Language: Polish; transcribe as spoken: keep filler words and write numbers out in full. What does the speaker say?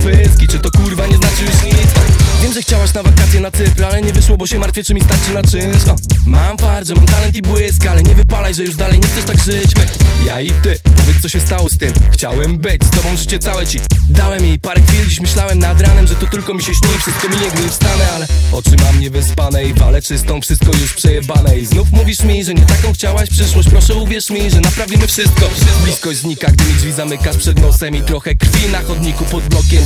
pyski, czy to kurwa nie znaczy już nic? Wiem, że chciałaś na wakacje na Cypr, ale nie wyszło, bo się martwię, czy mi starczy na czynsz. O, mam fart, że mam talent i błysk, ale nie wypalaj, że już dalej nie chcesz tak żyć. Ja i ty, powiedz co się stało z tym. Chciałem być z tobą, życie całe ci dałem jej parę chwil, dziś myślałem nad ranem, że to tylko mi się śni, wszystko mi nie gnie, wstanę, ale oczy mam niewyspane i walę czystą, wszystko już przejebane. I znów mówisz mi, że nie taką chciałaś przyszłość, proszę uwierz mi, że naprawimy wszystko. Bliskość znika, gdy mi drzwi zamykasz przed nosem i trochę krwi na chodniku pod blokiem.